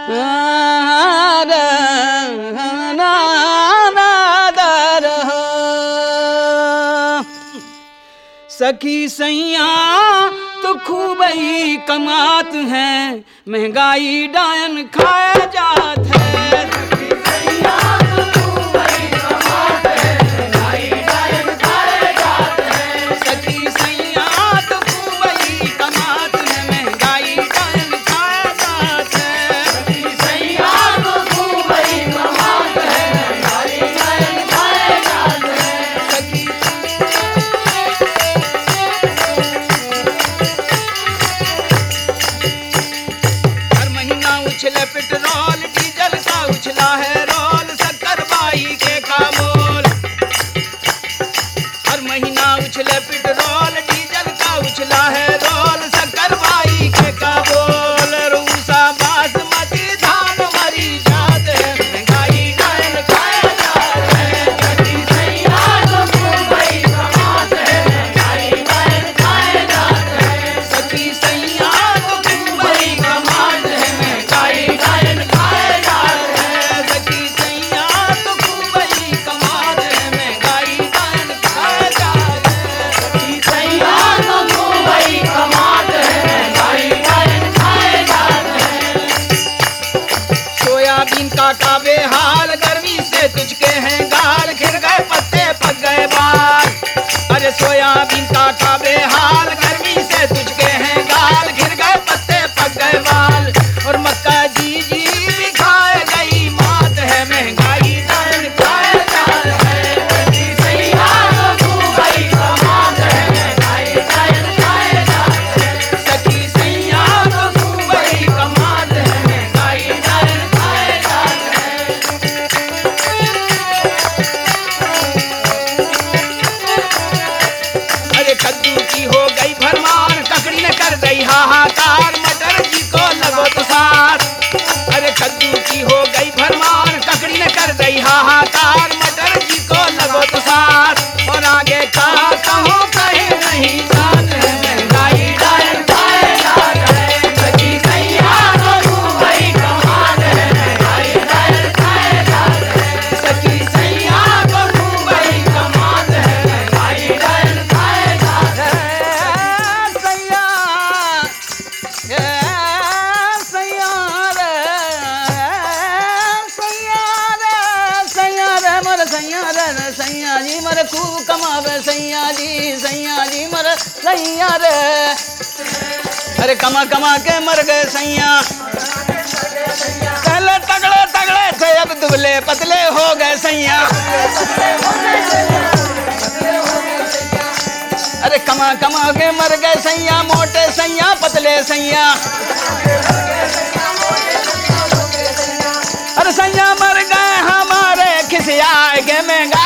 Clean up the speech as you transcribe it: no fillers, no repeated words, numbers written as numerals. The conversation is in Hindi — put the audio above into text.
सखी सैया तो खूब ही कमात हैं, महंगाई डायन खाया जात है। सखी सैया तो खूब ही कमात है, महंगाई डायन खाया जात है। सखी सैया तो खूब ही कमात है, महंगाई डायन खाया जात है। सखी सैया तो खूब ही कमात है, महंगाई डायन खाया जात है। सखी हर महीना उछले पेट्रोल डीजल का उछला है रोल, शक्कर बाई के का मोल। हर महीना उछले पेट्रोल डीजल का उछला है रोल, शक्कर बाई के का बोल। रूसा बासमती धान मरी जात है, महंगाई डायन खाया जात है। सखी सैया तो खूब ही कमात है, महंगाई डायन खाया जात है। सखी सैया तो खूब ही कमात है, महंगाई डायन खाया जात है। सखी सैया तो खूब ही कमात है, महंगाई डायन खाया जात है। सखी सैया तो खूब ही कमात है, महंगाई डायन खाया जात है। सोयाबीन का काबे हाल, गर्मी से तुझके हैं गाल, खिर गए पत्ते पक गए बाल। अरे सोयाबीन का काबे हाल, गर्मी से तुझके हैं गाल, खिर गए पत्ते पक गए बाल। और मक्का जी भी खाए गई मात है, महंगाई डायन खाया जात है। सखी सैया तो खूब ही कमात है, महंगाई डायन खाया जात है। सखी सैया तो खूब ही कमात है, महंगाई डायन खाया जात है। अरे कद्दू की हो गई भरमार, ककड़ी ने कर गई हाहाकार, मटर जी को लगो तो साथ। अरे कद्दू की हो गई भरमार, ककड़ी ने कर गई हाहाकार, मटर जी को लगो तो साथ। और आगे का कहूँ कहे नहीं जात है, महंगाई डायन खाया जात है। सखी सैया तो खूब ही कमात है, महंगाई डायन खाया जात है। सखी सैया तो खूब ही कमात है, महंगाई डायन खाया जात है। सैया सैया रे सैया रे मोर सैया रे सैया जी मोर खूब कमावे सैया जी मोर सैया रे। अरे कमा कमा के मर गए सैया, पहले तगड़े तगड़े थे अब दुबले पतले हो गए सैया। अरे कमा कमा के मर गए सैया, मोटे सैया पतले सैया। अरे सैया मर गए हमारे खिसिया के महंगा